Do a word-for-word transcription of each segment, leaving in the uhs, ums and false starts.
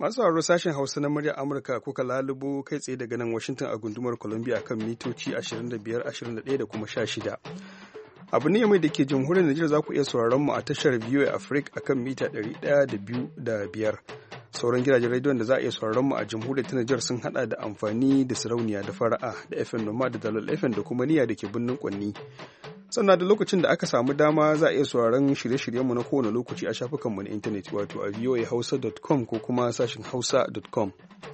Masu sauraro sashen Hausa na muryar Amurka kuka lalubo kai tsaye daga nan Washington a gundumar Columbia kan mitoci ashirin da biyar, ashirin da ɗaya da kuma sha shida. Abu ne mai da ke jamhuriyar Najeriya za ku iya sauraron mu a tashar V O A Africa akan mita ɗari ɗaya da biyu da biyar. Sauran gidajen rediyon da za a iya sauraron mu a jamhuriyar ta Najeriya sun hada da amfani da sarauniya da fara'a da F M Noma da Dalol F M da kuma niyya da ke birnin Kwanni. Sannan da lokacin da aka samu dama za a iya sauraron shirye-shiryenmu na kowane lokaci a shafukanmu na intanet wato a voa hausa dot com ko kuma sashin hausa dot com.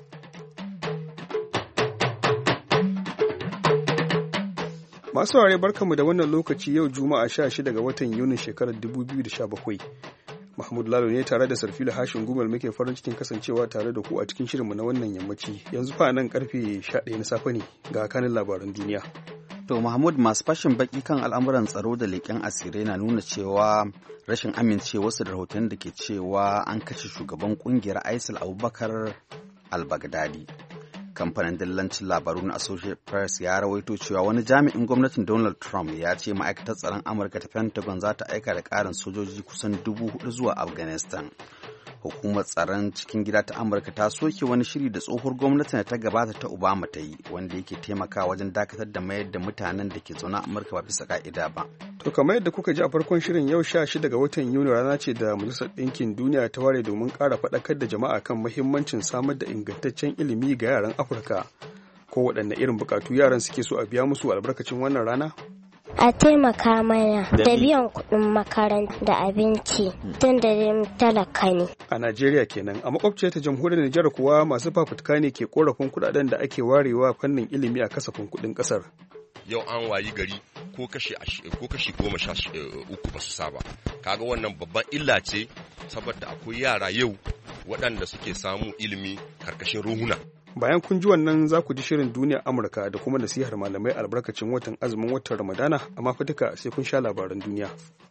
Masu saurare barkanmu da wannan lokaci yau Juma'a sha shida ga watan Yunin shekarar dubu biyu da sha bakwai. Mahmud Lalo ne tare da Sarfila Hashin Gumal muke farin cikin kasancewa tare da ku a cikin shirinmu na wannan yammaci. Yanzu fa nan karfe sha ɗaya na safe ne ga kanin labaran duniya. To Mahmud, masu fashin baki kan al'amuran tsaro da leƙen asirai na nuna cewa rashin amincewarsu da rahoton da ke cewa an kashe shugaban kungiyar ISIL Abubakar al-Baghdadi. Kamfanin dillancin labaru na Associated Press ya rawaito cewa wani jami'in gwamnatin Donald Trump ya ce ma'aikatar tsaron Amurka ta Pentagon za ta aika da ƙarin sojoji kusan dubu hudu zuwa Afghanistan. Hukumar tsaron cikin gida ta Amurka ta soke wani shiri da tsohuwar gwamnatin da ta gabata ta Obama ta yi wanda yake taimakawa wajen dakatar da mayar da mutanen da ke zaune a Amurka ba bisa ka'ida ba. To kamar yadda kuka ji a farkon shirin yau sha shida ga watan Yuni rana ce da Majalisar Ɗinkin Duniya ta ware domin ƙara faɗakar da jama'a kan muhimmancin samar da ingantaccen ilimi ga yaran Afirka. Ko waɗanne irin buƙatu yaran suke so a biya musu albarkacin wannan rana? A taimaka mana da biyan kuɗin makaranta da abinci tun da talaka ne. A Najeriya kenan, a makwabciyar ta jamhuriyar Nijar kuwa masu fafutuka ne ke korafin kuɗaɗen da ake warewa fannin ilimi a kasafin kuɗin ƙasar. Yau an wayi gari ko kashi ko kashi goma sha uku ba su saba. Kaga wannan babban illa ce saboda akwai yara yau waɗanda suke samu ilimi karkashin ruhuna. Bayan kun ji wannan za ku ji shirin duniyar Amurka da kuma nasihar malamai albarkacin watan azumin watan Ramadana, amma fa duka sai kun sha labaran duniya.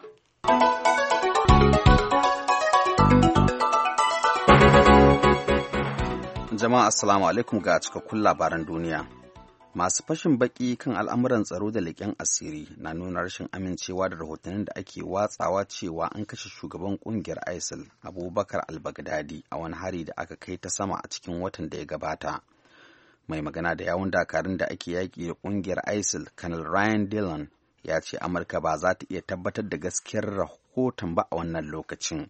Jama'a assalamu alaikum ga cikakkun labaran duniya. Masu fashin baki kan al'amuran tsaro da leƙen asiri na nuna rashin amincewa da rahotannin da ake watsawa cewa an kashe shugaban kungiyar ISIL Abubakar al-Baghdadi a wani hari da aka kai ta sama a cikin watan da ya gabata. Mai magana da yawun dakarun da ake yaƙi da kungiyar ISIL, Colonel Ryan Dillon, ya ce Amurka ba za ta iya tabbatar da gaskiyar rahoton ba a wannan lokacin.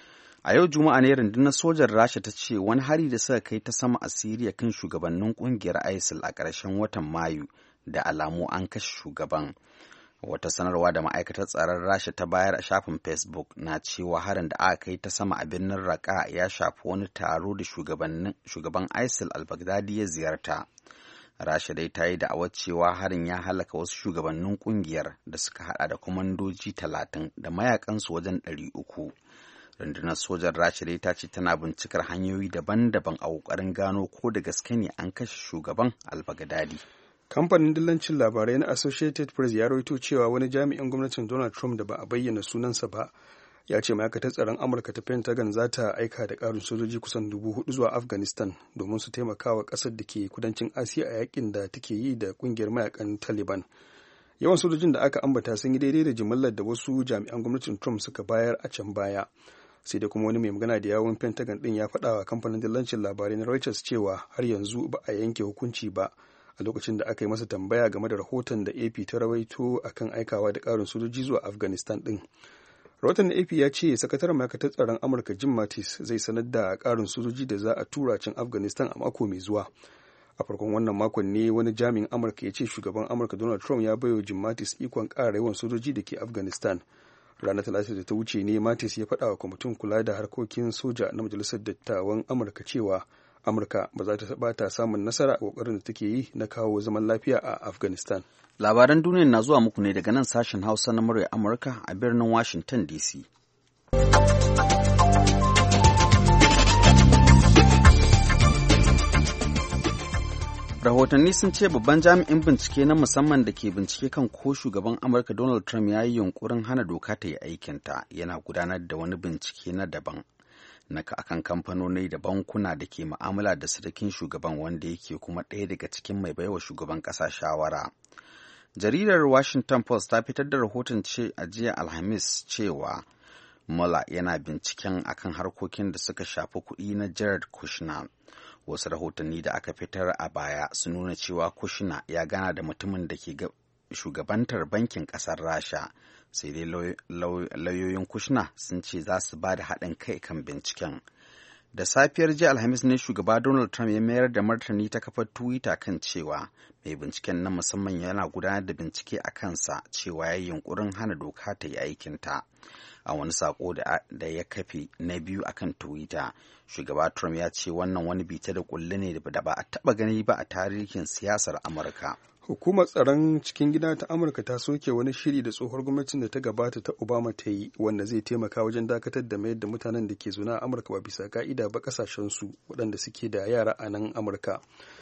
A yau Juma'a ne rundunar sojan Rasha ta ce wani hari da suka kai ta sama a Siriya kan shugabannin kungiyar ISIL a ƙarshen watan Mayu da alamu an kashe shugaban. Wata sanarwa da ma'aikatar tsaron Rasha ta bayar a shafin Facebook na cewa harin da aka kai ta sama a birnin Raqqa ya shafi wani taro da shugaban ISIL al-Baghdadi ya ziyarta. Rasha dai ta yi da'awar cewa harin ya halaka wasu shugabannin kungiyar da suka hada da kwamandoji talatin da mayakansu wajen ɗari uku. Rundunar sojan Rasha dai ta ce tana bincikar hanyoyi daban-daban a ƙoƙarin gano ko da gaske ne an kashe shugaban al-Baghdadi. Kamfanin dillancin labarai na Associated Press ya rawaito cewa wani jami'in gwamnatin Donald Trump da ba a bayyana sunansa ba ya ce ma'aikatar tsaron Amurka ta Pentagon za ta aika da ƙarin sojoji kusan dubu hudu zuwa Afghanistan domin su taimaka wa ƙasar da ke kudancin Asiya a yakin da take yi da ƙungiyar mayakan Taliban. Yawan sojojin da aka ambata sun yi daidai da jimillar da wasu jami'an gwamnatin Trump suka bayar a can baya. Sai da kuma wani mai magana da yawon Pentagon din ya faɗa wa kamfanin dillancin labarai na Reuters cewa har yanzu ba a yanke hukunci ba a lokacin da aka yi masa tambaya game da rahoton da A P ta rawaito akan aikawa da ƙarin sojoji zuwa Afghanistan din. Rahoton na A P ya ce sakataren ma'aikatar tsaron Amurka Jim Mattis zai sanar da ƙarin sojoji da za a tura can Afghanistan a mako mai zuwa. A farkon wannan makon ne wani jami'in Amurka ya ce shugaban Amurka Donald Trump ya baiwa Jim Mattis ikon ƙara yawan sojoji da ke Afghanistan. Ranar Talata da ta wuce ne Mattis ya faɗa wa kwamitin kula da harkokin soja na Majalisar Dattawan Amurka cewa Amurka ba za ta taɓa ta samun nasara a ƙoƙarin da take yi na kawo zaman lafiya a Afghanistan. Labaran duniya na zuwa muku ne daga nan sashen Hausa na murya Amurka a birnin Washington D C. Rahotanni sun ce babban jami'in bincike na musamman da ke bincike kan ko shugaban Amurka Donald Trump ya yi yunkurin hana doka ta yi aikinta yana gudanar da wani bincike na daban na akan kamfanoni da bankuna da ke mu'amala da sadakin shugaban wanda yake kuma ɗaya daga cikin mai baiwa shugaban ƙasa shawara. Jaridar Washington Post ta fitar da rahoton ce a jiya Alhamis cewa Mueller yana binciken akan harkokin da suka shafi kuɗi na Jared Kushner. Wasu rahotanni da aka fitar a baya sun nuna cewa Kushner ya gana da mutumin da ke shugabantar bankin ƙasar Rasha, sai dai lauyoyin Kushner sun ce za su ba da haɗin kai kan binciken. Da safiyar jiya Alhamis ne shugaba Donald Trump ya mayar da martani ta kafar Twitter kan cewa mai binciken na musamman yana gudanar da bincike a kansa cewa ya yi yunkurin hana doka ta yi aikinta. A wani sako da ya kafe na biyu akan Twitter, shugaba Trump ya ce wannan wani bita da kulle ne da ba a taɓa gani ba a tarihin siyasar Amurka. Hukumar tsaron cikin gida ta Amurka ta soke wani shiri da tsohuwar gwamnatin da ta gabata ta Obama ta yi wanda zai taimaka wajen dakatar da mayar da mutanen da ke zaune a Amurka ba bisa ka'ida ba kasashensu waɗanda suke da yara a nan Amurka.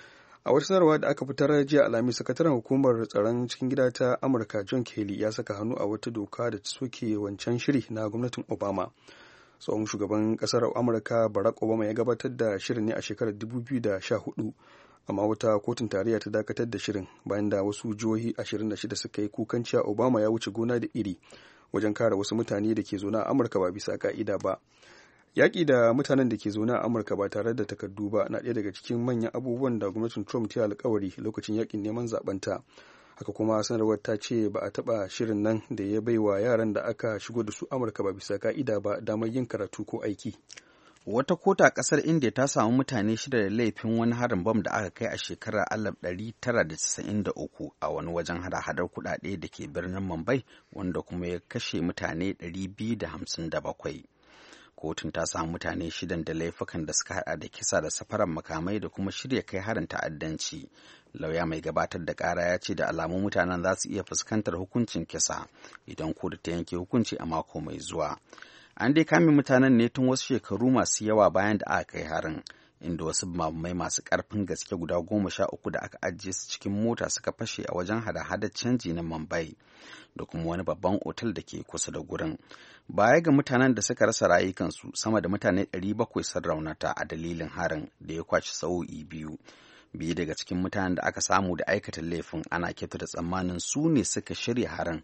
A wata sanarwa da aka fitar jiya Alhamis, sakataren hukumar tsaron cikin gida ta Amurka John Kelly ya saka hannu a wata doka da ta soke wancan shiri na gwamnatin Obama. Tsohon shugaban ƙasar Amurka Barack Obama ya gabatar da shirin ne a shekarar dubu biyu da sha hudu. Amma wata kotun tarayya ta dakatar da shirin bayan da wasu jihohi ashirin da shida suka yi kukan cewa Obama ya wuce gona da iri wajen kare wasu mutane da ke zaune a Amurka ba bisa ka'ida ba. Yaƙi da mutanen da ke zaune a Amurka ba tare da takardu ba na ɗaya daga cikin manyan abubuwan da gwamnatin Trump ta yi alkawari lokacin yaƙin neman zaɓenta. Haka kuma sanarwar ta ce ba a taɓa shirin nan da ya bai wa yaran da aka shigo da su Amurka ba bisa ka'ida ba damar yin karatu ko aiki. Wata kota a ƙasar India ta samu mutane shida da laifin wani harin bam da aka kai a shekarar alif ɗari tara da casa'in da uku a wani wajen hada-hadar kuɗaɗe da ke birnin Mumbai, wanda kuma ya kashe mutane ɗari biyu da hamsin da bakwai. Kotun ta samu mutane shidan da laifukan da suka hada da kisa da safarar makamai da kuma shirya kai harin ta'addanci. Lauya mai gabatar da ƙara ya ce da alamun mutanen za su iya fuskantar hukuncin kisa idan kotu ta yanke hukunci a mako mai zuwa. An dai kame mutanen ne tun wasu shekaru masu yawa bayan da aka kai harin, inda wasu mabumai masu ƙarfin gaske guda goma sha uku da aka ajiye su cikin mota suka fashe a wajen hada-hadar canji na Mumbai da kuma wani babban otal da ke kusa da gurin. Baya ga mutanen da suka rasa rayukansu, sama da mutane ɗari bakwai sun raunata a dalilin harin da ya kwaci sa'o'i biyu. Biyu daga cikin mutanen da aka samu da aikata laifin ana kyautata tsammanin su ne suka shirya harin.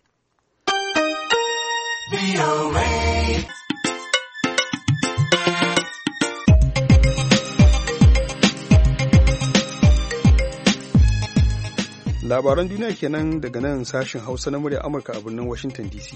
Labaran duniya kenan daga nan sashen Hausa na murya Amurka a birnin Washington D C.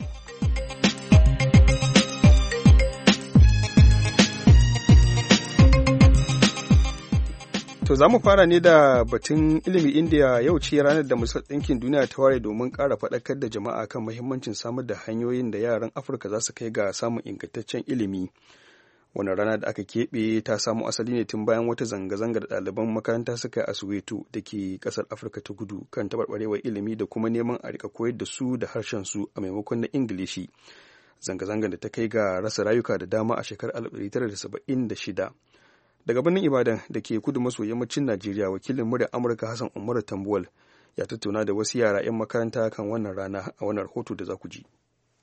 To za mu fara ne da batun ilimi, India yau ce ranar da Majalisar Ɗinkin Duniya ta ware domin ƙara faɗakar da jama'a kan muhimmancin samar da hanyoyin da yaran Afirka za su kai ga samun ingantaccen ilimi. Wannan rana da aka keɓe ta samo asali ne tun bayan wata zanga-zanga da ɗaliban makaranta suka yi a Soweto da ke ƙasar Afirka ta Kudu kan taɓarɓarewar ilimi da kuma neman a riƙa koyar da su da harshen su a maimakon na Ingilishi. Zanga-zangar da ta kai ga rasa rayuka da dama a shekarar alif ɗari tara da saba'in da shida. Daga birnin Ibadan da ke kudu maso yammacin Najeriya, wakilin muryar Amurka Hassan Umaru Tambuwal ya tattauna da wasu yara 'yan makaranta kan wannan rana a wannan rahoto da za ku ji.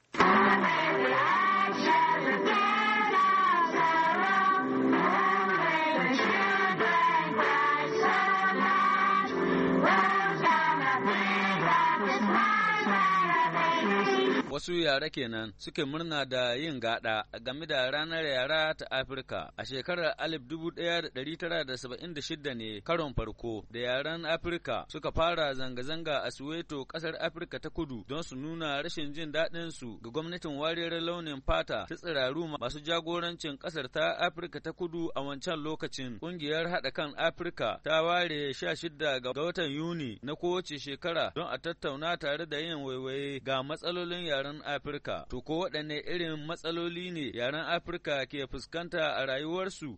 Wasu yara kenan suke murna da yin gada game da ranar yara ta Afirka. A shekarar alif dubu ɗaya da ɗari tara da saba'in da shida ne karon farko da yaran Afirka suka fara zanga-zanga a Soweto, ƙasar Afirka ta Kudu, don su nuna rashin jin daɗin su ga gwamnatin wariyar launin fata ta tsiraru masu jagorancin ƙasar ta Afirka ta Kudu a wancan lokacin. Ƙungiyar haɗa kan Afirka ta ware sha shida ga watan Yuni na kowace shekara don a tattauna tare da yin waiwaye ga matsalolin yara yaren Afirka. To ko waɗanne irin matsaloli ne yaren Afirka ke fuskanta a rayuwarsu?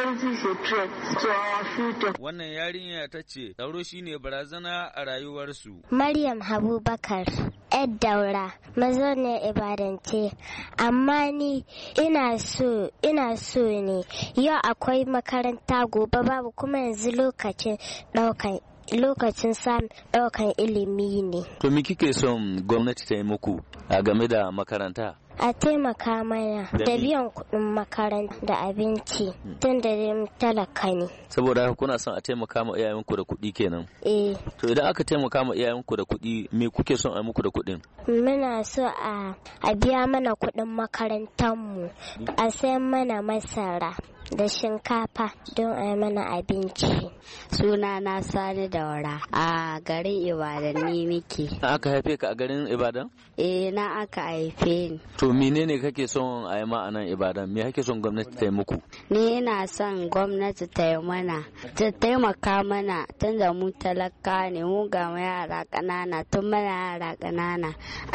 Wannan yarinya ta ce tsaro shine barazana a rayuwarsu. Maryam Habubakar, ‘yar Daura, mazauniyar Ibadan ce, amma ni ina so ina so ne yau akwai makaranta, gobe babu, kuma yanzu lokacin ɗaukan lokacin samun ɗaukan ilimi ne. To me kike son gwamnati ta yi muku a game da makaranta? A taimaka mana da biyan kuɗin makaranta da abinci tun da dai talaka ne. Saboda haka kuna son a taimaka ma iyayenku da kuɗi kenan? Eh. To idan aka taimaka ma iyayenku da kuɗi me kuke son a muku da kuɗin? Muna so a biya mana kuɗin makarantarmu, a sayan mana masara da shinkafa don a yi mana abinci. Suna na Sani Daura a garin Ibadan ni nake. Na aka haife ka a garin Ibadan? Eh na aka haife ni. To menene kake son a yi ma a nan Ibadan? Me kake son gwamnati ta yi muku? Ni ina son gwamnati ta yi mana, ta taimaka mana tunda mu talaka ne, mu ga yara ƙanana, tun mana yara ƙanana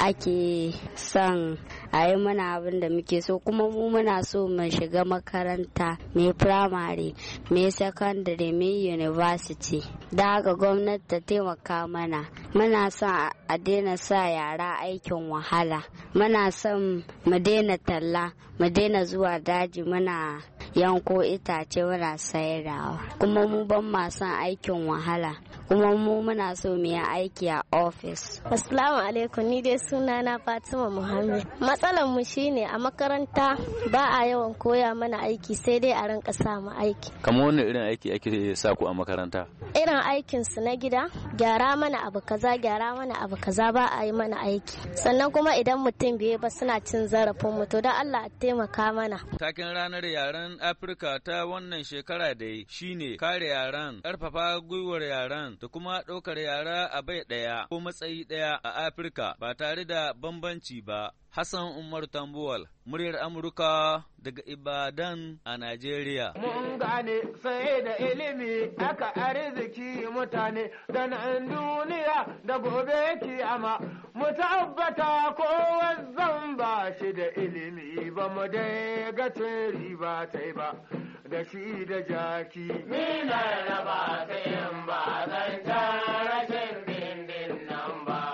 ake son a yi mana abin da muke so, kuma mu muna so mu shiga makaranta mai firamare, mai secondary, mai university. Da haka gwamnati ta taimaka mana. Muna son a daina sa yara aikin wahala. Muna son mu daina talla, mu daina zuwa daji muna yanko itace muna sayarwa. Kuma mu ban ma son aikin wahala. Kuma mu muna so mu yi aiki a office. Assalamu alaikum, ni dai sunana Fatima Muhammad. Matsalar mu shine a makaranta ba a yawan koya mana aiki, sai dai a rinka sa mu aiki. Kamar wani irin aiki ake sa ku a makaranta? Irin aikin su na gida, gyara mana abu kaza, gyara mana abu kaza, ba a yi mana aiki. Sannan kuma idan mutum bai ba suna cin zarafin mu, to dan Allah a taimaka mana. Taken ranar yaren Afirka ta wannan shekara dai shine kare yaran, karfafa gwiwar yaran da kuma ɗaukar yara a bai ɗaya ko matsayi ɗaya a Afirka ba tare da bambanci ba. Hassan Umar Tambuwal, muryar Amurka daga Ibadan a Najeriya. Mun gane sai da ilimi aka arziki mutane da nan duniya da gobe kiyama. Mu tabbata kowa zan ba shi da ilimi ba mu dai ga riba ta ba. Da shi da jaki. Ni na raba ta yin ba zan ta rashin dindin nan ba.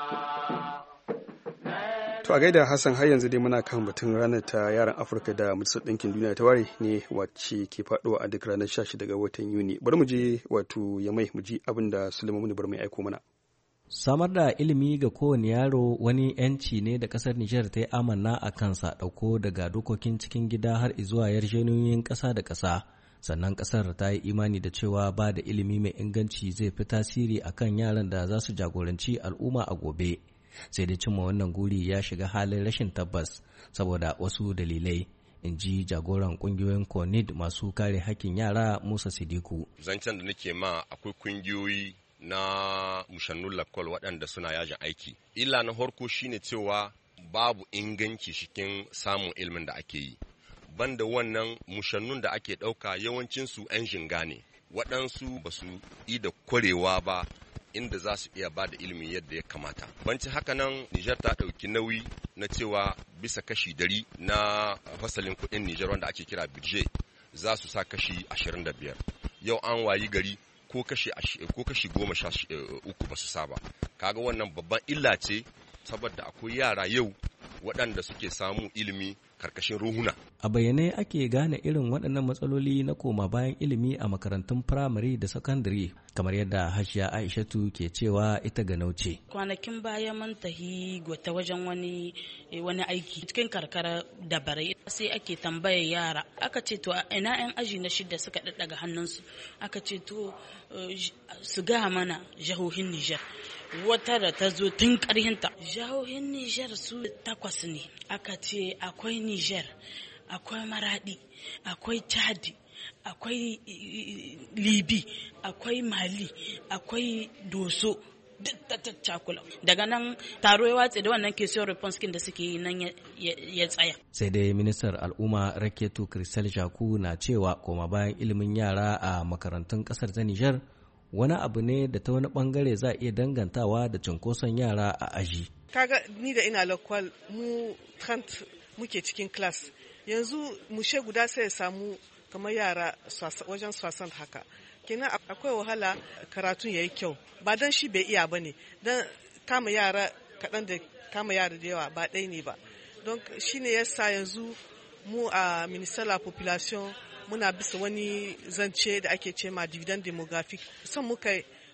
To a gaida Hassan, har yanzu dai muna kan batun ranar ta yaran Afirka da Majalisar Ɗinkin Duniya ta ware ne wacce ke faɗowa a duk ranar sha shida ga watan Yuni. Bari mu je wato Yamai mu ji abin da Sulaiman bar mai aiko mana. Samar da ilimi ga kowane yaro wani 'yanci ne da ƙasar Nijar ta yi amanna a kansa, ɗauko daga dokokin cikin gida har zuwa yarjejeniyoyin ƙasa da ƙasa. Sannan ƙasar ta yi imani da cewa ba da ilimi mai inganci zai fi tasiri akan yaran da za su jagoranci al'umma a gobe. Sai dai cimma wannan guri ya shiga halin rashin tabbas saboda wasu dalilai, in ji jagoran kungiyoyin konid masu kare hakkin yara Musa Sidiku. Zancen da nake ma akwai kungiyoyi na mushannun lakwal waɗanda suna yajin aiki. Illa na harko shine cewa babu inganci cikin samun ilimin da ake yi. Banda wannan mushannun da ake ɗauka yawancinsu 'yan jinga ne, waɗansu ba su yi da kwarewa ba inda za su iya ba da ilimi yadda ya kamata. Banci haka nan Nijar ta ɗauki nauyi na cewa bisa kashi dari na fasalin kuɗin Nijar wanda ake kira budget za su sa kashi ashirin da biyar. Yau an wayi gari ko kashi ko kashi goma sha uku ba su sa ba. Kaga wannan babban illa ce saboda akwai yara yau waɗanda suke samu ilimi karkashin ruhuna. A bayyane ake gane irin waɗannan matsaloli na koma bayan ilimi a makarantun firamare da sakandare, kamar yadda Hajiya Aishatu ke cewa ita ga nauce. Kwanakin baya mun tahi gwata wajen wani wani aiki cikin karkara da bare, sai ake tambayar yara, aka ce to ina yan aji na shida suka daddaga hannunsu, aka ce to su ga mana jahohin Nijar. Wata da ta zo tun ƙarhinta, jahohin Nijar su takwas ne, aka ce akwai Nijar, akwai Maradi, akwai Chadi, akwai Libi, akwai Mali, akwai Doso, duk ta cakula. Daga nan taro ya watse da wannan question response da suke yi nan ya tsaya. Sai dai ministar al'umma Raketu Kristal Jaku na cewa koma bayan ilimin yara a makarantun ƙasar ta Nijar wani abu ne da ta wani bangare za a iya dangantawa da cunkoson yara a aji. Kaga ni da ina lokwal mu trant muke cikin class, yanzu mushe guda sai ya samu kamar yara wajen swasan haka, kenan akwai wahala karatun yayi kyau, ba dan shi bai iya bane, dan kama yara kaɗan da kama yara da yawa ba ɗaya ne ba, don shine yasa yanzu mu a minister la population muna bisa wani zance da ake ce ma dividend demographic, son muka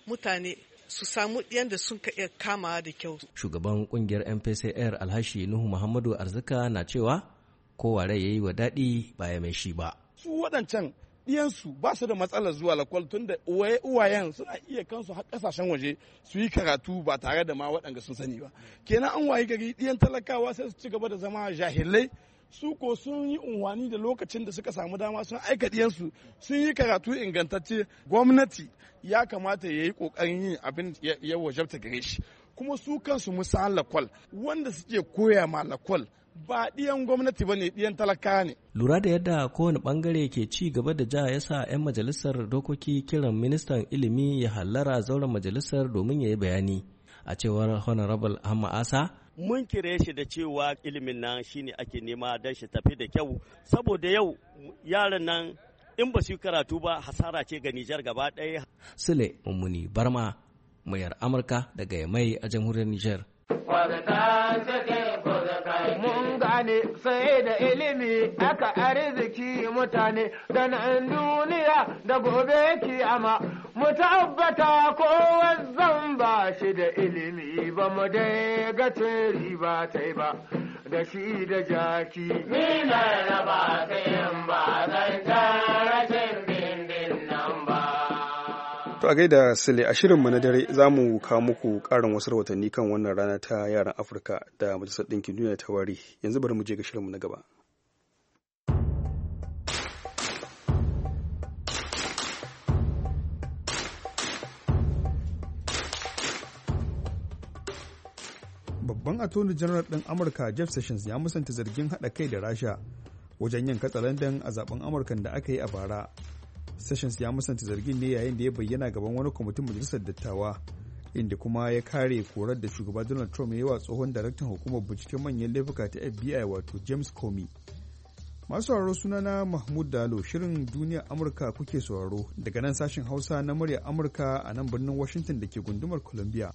mutane su samu yadda sun ka iya kama da kyau. Shugaban kungiyar M P C R Alhashi Nuhu Muhammadu Arzika na cewa kowa rai yayi wa daɗi ba ya mai shi ba. Su waɗancan ɗiyansu ba su da matsalar zuwa lakwal tun da uwayen suna iya kansu har ƙasashen waje su yi karatu ba tare da ma waɗanda sun sani ba. Kenan an wayi gari ɗiyan talakawa sai su ci gaba da zama jahilai, su ko sun yi unwani da lokacin da suka samu dama sun aika ɗiyansu sun yi karatu ingantacce. Gwamnati ya kamata ya yi ƙoƙarin yin abin ya wajabta gare shi, kuma su kansu musa lakwal wanda suke koya ma lakwal ba ɗiyan gwamnati ba ne, ɗiyan talaka ne. Lura da yadda kowane ɓangare ke ci gaba da ja ya sa 'yan majalisar dokoki kiran ministan ilimi ya hallara zauren majalisar domin ya yi bayani. A cewar Honorable Hamma Asa, mun kire shi da cewa ilimin nan shine ake nema don shi tafi da kyau, saboda yau yaran nan in ba su yi karatu ba hasara ce ga Nijar gaba ɗaya. Sule Mummuni Barma, muryar Amurka daga Yamai a jamhuriyar Nijar. Mun gane sai da ilimi aka arziki mutane da nan duniya da gobe kiyama. Mu tabbata kowa zan ba shi da ilimi ba mu dai ga riba ta ba da shi da jaki. Ni na raba ta yin ba zan tara bindin nan ba. To a gaida Sule, a shirinmu na dare za mu kawo muku ƙarin wasu rahotanni kan wannan rana ta yaran Afirka da Majalisar Ɗinkin Duniya ta ware. Yanzu bari mu je ga shirinmu na gaba. Babban Attorney General ɗin Amurka Jeff Sessions ya musanta zargin haɗa kai da Rasha wajen yin katsalandan a zaben Amurkan da aka yi a bara. Sessions ya musanta zargin ne yayin da ya bayyana gaban wani kwamitin majalisar dattawa, inda kuma ya kare korar da shugaba Donald Trump ya yi wa tsohon daraktan hukumar binciken manyan laifuka ta F B I wato James Comey. Masu sauraro, sunana Mahmud Dalo, shirin duniya Amurka kuke sauraro daga nan sashen Hausa na murya Amurka a nan birnin Washington da ke gundumar Columbia.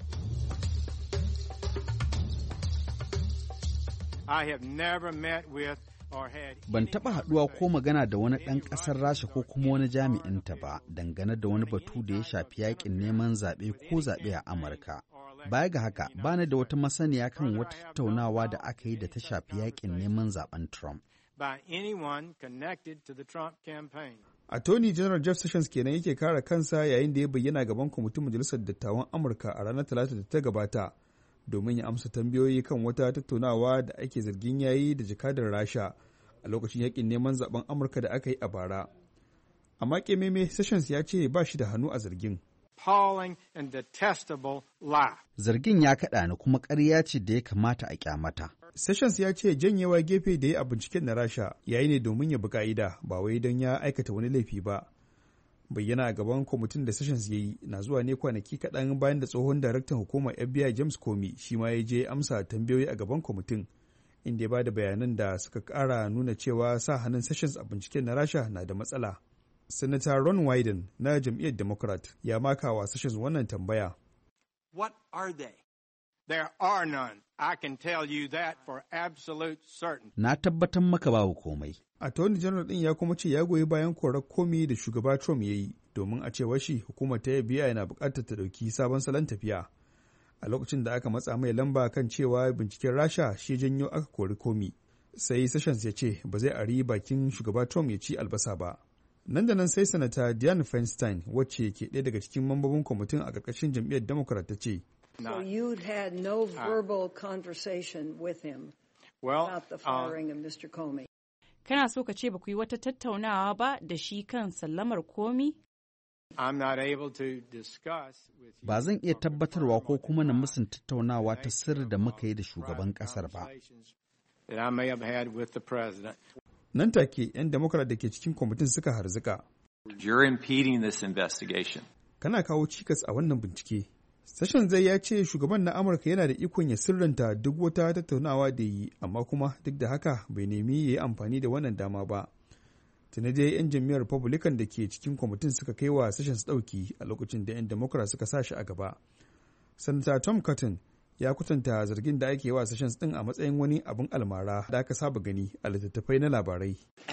I have never met with Ban taɓa haɗuwa ko magana da wani ɗan ƙasar Rasha ko kuma wani jami'inta ba dangane da wani batu da ya shafi yaƙin neman zaɓe ko zaɓe a Amurka. Baya ga haka, ba ni da wata masaniya kan wata tattaunawa da aka yi da ta shafi yaƙin neman zaɓen Trump. Attorney General Jeff Sessions kenan yake kare kansa yayin da ya bayyana gaban kwamitin Majalisar Dattawan Amurka a ranar Talata da ta gabata, domin ya amsa tambayoyi kan wata tattaunawa da ake zargin yayi da jakadar Rasha a lokacin yakin neman zaben Amurka da aka yi a bara. Amma kememe, Sessions ya ce ba shi da hannu a zargin. Zargin ya kaɗa ni kuma ƙarya ce da ya kamata a kyamata. Sessions ya ce janyewa gefe da ya a binciken na Rasha yayi ne domin ya bi ka'ida, ba wai don ya aikata wani laifi ba. Bayyana a gaban kwamitin da Sessions ya yi na zuwa ne kwanaki kaɗan bayan da tsohon daraktan hukumar F B I James Comey shi ma ya je amsa tambayoyi a gaban kwamitin, inda ya ba da bayanan da suka ƙara nuna cewa sa hannun Sessions a binciken na Rasha na da matsala. Senator Ron Wyden na jam'iyyar Democrat ya maka wa Sessions wannan tambaya. What are they? There are none. I can tell you that for absolute certain. Na tabbatar maka babu komai. Attorney General din ya kuma ce ya goyi bayan korar Comey da shugaba Trump ya yi, domin a cewar shi hukumar ta F B I na bukatar ta dauki sabon salon tafiya. A lokacin da aka matsa mai lamba kan cewa binciken Rasha shi janyo aka kori Comey, sai Sessions ya ce ba zai ari bakin shugaba Trump ya ci albasa ba. Nan da nan sai Sanata Dianne Feinstein, wacce ke ɗaya daga cikin mambobin kwamitin a ƙarƙashin jam'iyyar Democrat, ta ce, So you had no verbal conversation with him about the firing of Mister Comey. Kana so ka ce ba ku yi wata tattaunawa ba da shi kan sallamar Comey? I'm not able to discuss with you. Ba zan iya tabbatarwa ko kuma na musun tattaunawa ta sirri da muka yi da shugaban ƙasar ba. That I may have had with the president. Nan take 'yan Democrat da ke cikin kwamitin suka harzuka. You're impeding this investigation. Kana kawo cikas a wannan bincike. Sessions zai ya ce shugaban na Amurka yana da ikon ya sirranta duk wata tattaunawa da yi, amma kuma duk da haka bai nemi ya yi amfani da wannan dama ba. Tuni dai 'yan jam'iyyar Republican da ke cikin kwamitin suka kai wa Sessions ɗauki a lokacin da 'yan Democrat suka sa shi a gaba. Sanata Tom Cotton ya kwatanta zargin da ake wa Sessions din a matsayin wani abin almara da aka saba gani a littattafai na labarai.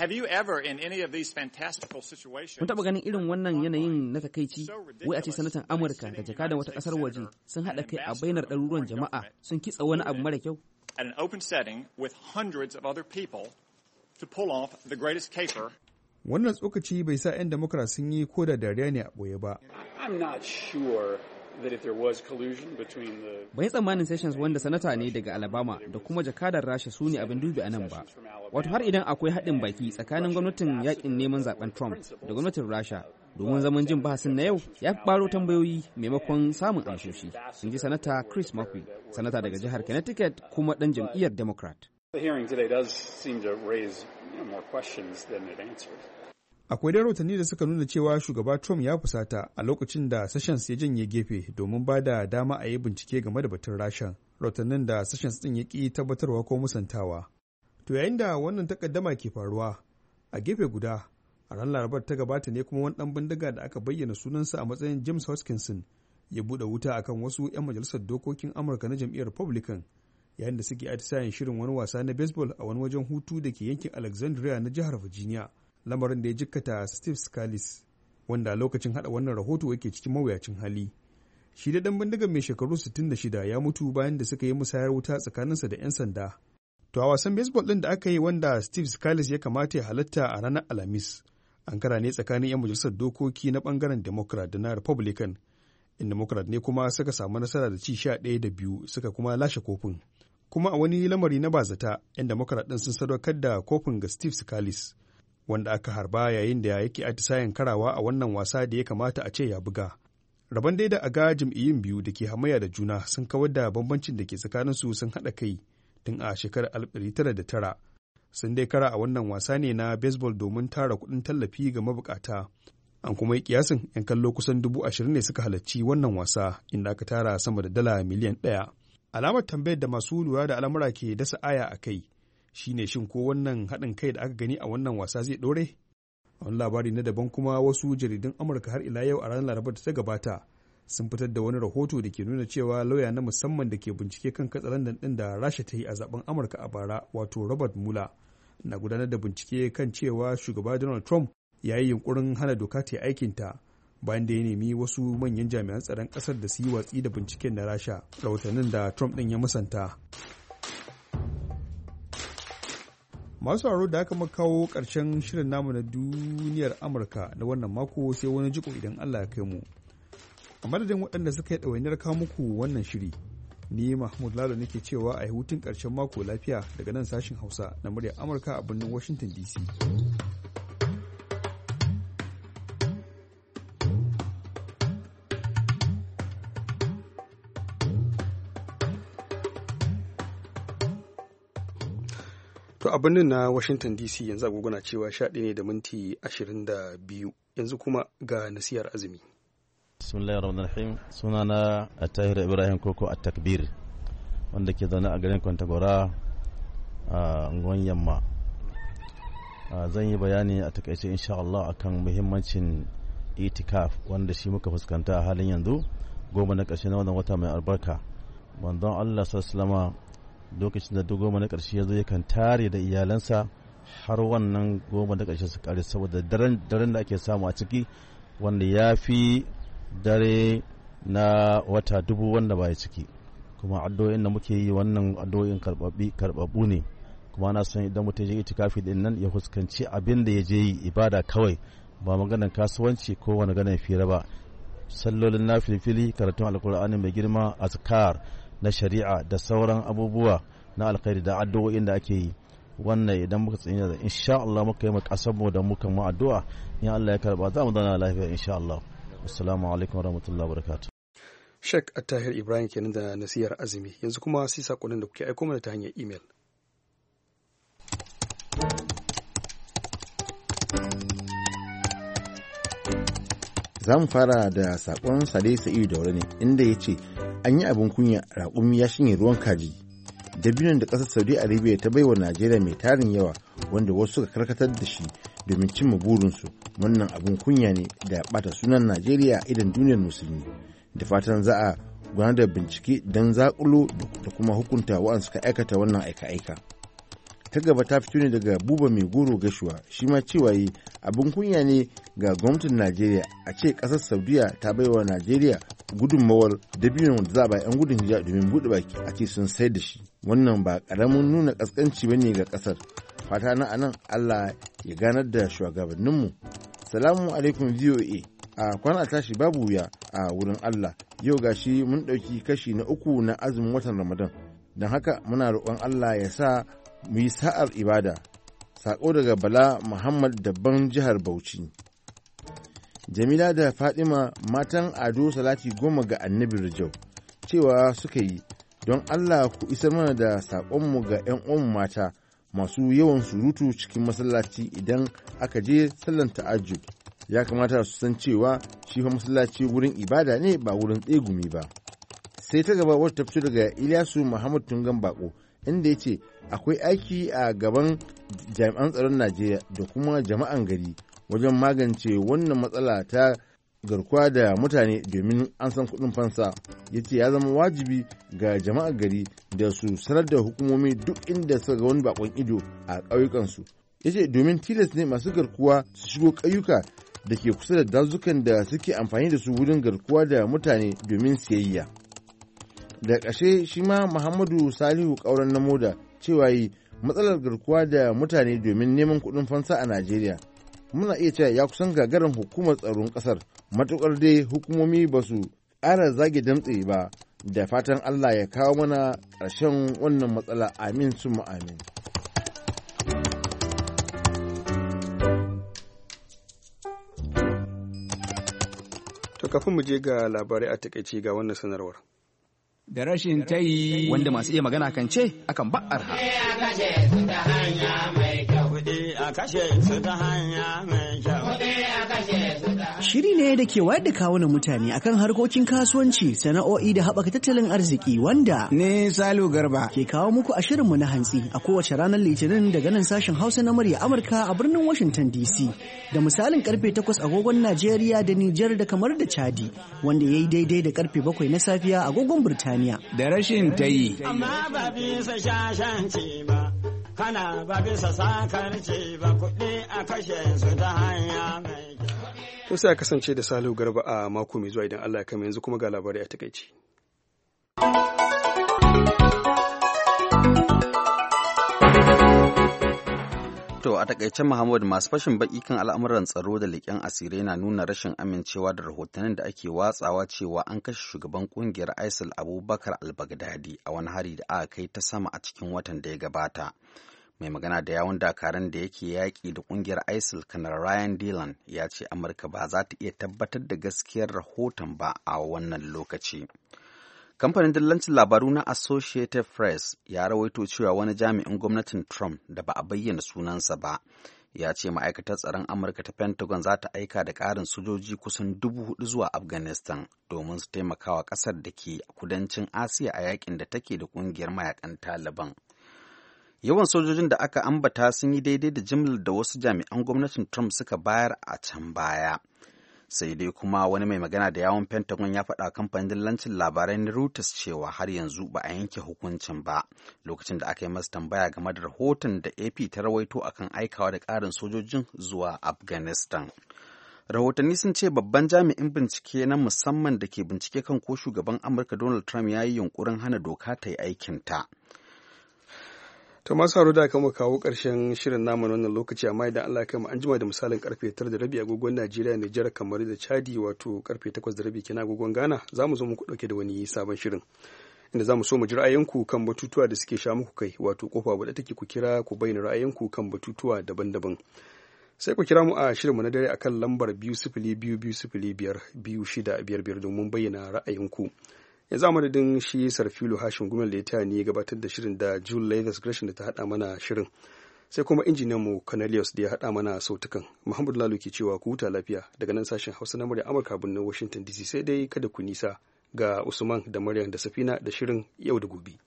Mun taɓa ganin irin wannan yanayin na takaici, wai a ce sanatan Amurka da jakadan wata ƙasar waje sun haɗa kai a bainar ɗaruruwan jama'a sun kitsa wani abu mara kyau? At an open setting with hundreds of other people to pull off the greatest caper. Wannan tsokaci bai sa 'yan Democrats sun yi ko da dariya ne a ɓoye ba. I'm not sure that if there was collusion between the Bai tsammanin Sessions wanda sanata ne daga Alabama da kuma jakadar Rasha su ne abin dubi a nan ba. Wato har idan akwai haɗin baki tsakanin gwamnatin yakin neman zaben Trump da gwamnatin Rasha domin zaman jin bahasin na yau ya fi ɓaro tambayoyi maimakon samun amsoshi, in ji sanata Chris Murphy, sanata daga jihar Connecticut kuma ɗan jam'iyyar Democrat. The hearing today does seem to raise, you know, more questions than it answers. Akwai da rahotanni da suka nuna cewa shugaba Trump ya fusata a lokacin da Sessions ya janye gefe domin ba da dama a yi bincike game da batun Rashan, rahotannin da Sessions din ya ƙi tabbatarwa ko musantawa. To yayin da wannan takaddama ke faruwa, a gefe guda, a ran Larabar ta gabata ne kuma wani ɗan bindiga da aka bayyana sunansa a matsayin James Hoskinson ya buɗe wuta akan wasu 'yan majalisar dokokin Amurka na jam'iyyar Republican yayin da suke atisayen shirin wani wasa na baseball a wani wajen hutu da ke yankin Alexandria na jihar Virginia. Lamarin da ya jikkata Steve Scalise, wanda a lokacin hada wannan rahoto yake cikin mawuyacin hali. Shi da dan bindigar mai shekaru sittin da shida ya mutu bayan da suka yi musayar wuta tsakaninsa da 'yan sanda. To a wasan baseball din da aka yi wanda Steve Scalise ya kamata ya halatta a ranar Alhamis, an kara ne tsakanin 'yan majalisar dokoki na bangaren Democrat da na Republican. In Democrat ne kuma suka samu nasara da ci sha ɗaya da biyu suka kuma lashe kofin. Kuma a wani lamari na bazata, 'yan Democrat din sun sadaukar da kofin ga Steve Scalise, wanda aka harba yayin da yake atisayen karawa a wannan wasa da ya kamata a ce ya buga. Rabon dai da a ga jam'iyyun biyu da ke hamayya da juna sun kawar da bambancin da ke tsakaninsu sun haɗa kai tun a shekarar alif ɗari tara da tara. Sun dai kara a wannan wasa ne na baseball domin tara kuɗin tallafi ga mabukata. An kuma yi kiyasin 'yan kallo kusan dubu ashirin ne suka halarci wannan wasa inda aka tara sama da dala miliyan ɗaya. Alamar tambayar da masu lura da al'amura ke dasa aya a kai shine shin ko wannan haɗin kai da aka gani a wannan wasa zai ɗore? A wani labari na daban kuma wasu jaridun Amurka har ila yau a ranar Larabar da ta gabata sun fitar da wani rahoto da ke nuna cewa lauya na musamman da ke bincike kan katsalandan ɗin da Rasha ta yi a zaben Amurka a bara, wato Robert Mueller, na gudanar da bincike kan cewa shugaba Donald Trump ya yi yunkurin hana doka ta aikinta bayan da ya nemi wasu manyan jami'an tsaron ƙasar da su yi watsi da binciken na Rasha, rahotannin da Trump ɗin ya musanta. Masu sauraro da aka makawo ƙarshen shirin namu na duniyar Amurka na wannan mako sai wani jiko idan Allah ya kai mu. A madadin waɗanda suka yi ɗawainiyar kawo muku wannan shiri, ni Mahmud Lalo nake cewa a yi hutun ƙarshen mako lafiya daga nan sashin Hausa na muryar Amurka a birnin Washington D C. To a birnin na Washington D C yanzu agogona cewa sha ɗaya ne da minti ashirin da biyu, yanzu kuma ga nasiyar azumi. Bismillahir Rahmanir Rahim. Sunana Tahir Ibrahim Koko At-Takbir, wanda ke zaune a garin Kwantagora a unguwar Yamma. Zan yi bayani a takaice insha Allah akan muhimmancin itikaf wanda shi muka fuskanta a halin yanzu, goma na ƙarshe na wannan wata mai albarka. Manzon Allah sallallahu alaihi lokacin da duk goma na ƙarshe ya zo yakan tare da iyalansa har wannan goma na ƙarshe su ƙare, saboda daren da ake samu a ciki wanda ya fi dare na wata dubu wanda ba ya ciki. Kuma addu'o'in da muke yi wannan addu'o'in karɓaɓɓu ne, kuma ana son idan mutum ya yi itikafi din nan ya fuskanci abin da ya je yi ibada kawai, ba maganar kasuwanci ko wani ganin fira ba. Sallolin nafilfili, karatun alkur'ani mai girma, azkar na shari'a da sauran abubuwa na alkhairi da addu'o'in da ake yi, wannan idan muka tsaya da insha Allah muka yi mu kasarmu da muka mu addu'a, in Allah ya karba za mu zauna lafiya insha Allah. Assalamu alaikum warahmatullahi wabarakatuh. Sheikh At-Tahir Ibrahim kenan da nasiyar azumi. Yanzu kuma sai sakonin da kuke aiko mana ta hanyar email. Za mu fara da sakon Sade Sa'idu Daure ne, inda ya ce an yi abin kunya, raƙumi ya shinye ruwan kaji. Dabinon da ƙasar Saudi Arabia ta baiwa Najeriya mai tarin yawa, wanda wasu suka karkatar da shi domin cimma burinsu, wannan abin kunya ne da ɓata sunan Najeriya idan duniyar musulmi. Da fatan za a gudanar da bincike don zakulo da kuma hukunta waɗanda suka aikata wannan aika-aika. Ta gaba ta fito ne daga Buba Mai Goro Gashuwa, shi ma cewa yi abin kunya ne ga gwamnatin Najeriya a ce ƙasar Saudiya ta baiwa Najeriya gudunmawar dabinon da za a ba 'yan gudun hijira domin buɗe baki a ce sun sayar da shi. Wannan ba ƙaramin nuna ƙasƙanci ba ne ga ƙasar. Fata na anan Allah ya ganar da shugabanninmu. Salamu alaikum V O A. A kwana tashi babu wuya a wurin Allah. Yau gashi mun ɗauki kashi na uku na azumin watan Ramadan. Don haka muna roƙon Allah ya sa mu yi sa'ar ibada. Sako daga Bala Muhammad Dabban jihar Bauchi. Jamila da Fatima matan Ado Salati goma ga Annabi Rijau cewa suka yi don Allah ku isar mana da saƙonmu ga 'yan uwan mata masu yawan surutu cikin masallaci idan aka je sallan ta'ajjud. Ya kamata su san cewa shi fa masallaci wurin ibada ne ba wurin tsegumi ba. Sai ta gaba wata ta fito daga Ilyasu Muhammad Tungan Bako inda ya ce akwai aiki a gaban jami'an tsaron Najeriya da kuma jama'an gari wajen magance wannan matsala ta garkuwa da mutane domin an san kuɗin fansa. Ya ce ya zama wajibi ga jama'ar gari da su sanar da hukumomi duk inda suka ga wani bakon ido a ƙauyukansu. Ya ce domin tilas ne masu garkuwa su shigo ƙauyuka da ke kusa da dazukan da suke amfani da su wurin garkuwa da mutane domin siyayya. Da ƙashe shi ma Muhammadu Salihu Ƙauren na Moda cewa yi matsalar garkuwa da mutane domin neman kuɗin fansa a Najeriya. Muna iya cewa ya kusan gagarin hukumar tsaron ƙasar, matuƙar dai hukumomi ba su ƙara zage damtse ba, da fatan Allah ya kawo mana ƙarshen wannan matsala, amin summa amin. To kafin mu je ga labarai a takaice ga wannan sanarwar. Da rashin ta yi wanda masu iya magana kan ce akan ba'ar ha. Shiri ne da ke wayar da kawunan mutane akan harkokin kasuwanci, sana'o'i da haɓaka tattalin arziki wanda ne Salu Garba ke kawo muku a shirinmu na hantsi a kowace ranar Litinin daga nan sashen Hausa na murya Amurka a birnin Washington D C da misalin karfe takwas agogon Najeriya da Nijar da kamar da Chadi wanda ya yi daidai da karfe bakwai na safiya agogon Birtaniya. Da rashin ta yi. Amma ba bisa shashanci ba, kana ba bisa sakarci ba, kuɗi a kashe su ta hanya mai kyau. To sai a kasance da Salihu Garba a mako mai zuwa idan Allah ya kama, yanzu kuma ga labarai a takaici. To a takaice Muhammad, masu fashin baki kan al'amuran tsaro da leƙen asirai na nuna rashin amincewa da rahotannin da ake watsawa cewa an kashe shugaban kungiyar ISIL Abubakar al-Baghdadi a wani hari da aka kai ta sama a cikin watan da ya gabata. Mai magana da yawun dakaran da yake yaƙi da kungiyar ISIL, Kanar Ryan Dillon, ya ce Amurka ba za ta iya tabbatar da gaskiyar rahoton ba a wannan lokaci. Kamfanin dillancin labaru na Associated Press ya rawaito cewa wani jami'in gwamnatin Trump da ba a bayyana sunansa ba ya ce ma'aikatar tsaron Amurka ta Pentagon za ta aika da ƙarin sojoji kusan dubu hudu zuwa Afghanistan domin su taimaka wa ƙasar da ke kudancin Asiya a yakin da take da ƙungiyar mayakan Taliban. Yawan sojojin da aka ambata sun yi daidai da jimlar da wasu jami'an gwamnatin Trump suka bayar a can baya. Sai dai kuma wani mai magana da yawon Pentagon ya faɗa kamfanin dillancin labarai na Reuters cewa har yanzu ba a yanke hukuncin ba lokacin da aka yi masa tambaya game da rahoton da A P ta rawaito akan aikawa da ƙarin sojojin zuwa Afghanistan. Rahotanni sun ce babban jami'in bincike na musamman da ke bincike kan ko shugaban Amurka Donald Trump ya yi yunkurin hana doka ta yi aikinta. To masu haro da aka mu kawo ƙarshen shirin namu wannan lokaci, amma idan Allah ya kai mu an jima da misalin karfe tara da rabi agogon Najeriya, Nijar, kamar da Chadi, wato karfe takwas da rabi kenan agogon Ghana, za mu zo muku ɗauke da wani sabon shirin. Inda za mu so mu ji ra'ayinku kan batutuwa da suke sha muku kai, wato kofa buɗe take ku kira ku bayyana ra'ayinku kan batutuwa daban-daban. Sai ku kira mu a shirinmu na dare akan lambar biyu sifili biyu biyu sifili biyar biyu shida biyar biyar domin bayyana ra'ayinku. Yanzu a madadin shi Sarfilu Hashim Gumel da ya taya ni gabatar da shirin da Jule Lathers Gresham da ta haɗa mana shirin, sai kuma injiniyan mu Cornelius da ya haɗa mana sautukan. Muhammadu Lalu ke cewa ku huta lafiya daga nan sashen Hausa na murya Amurka birnin Washington D C, sai dai kada ku nisa ga Usman da Maryam da Safina da shirin yau da gobe.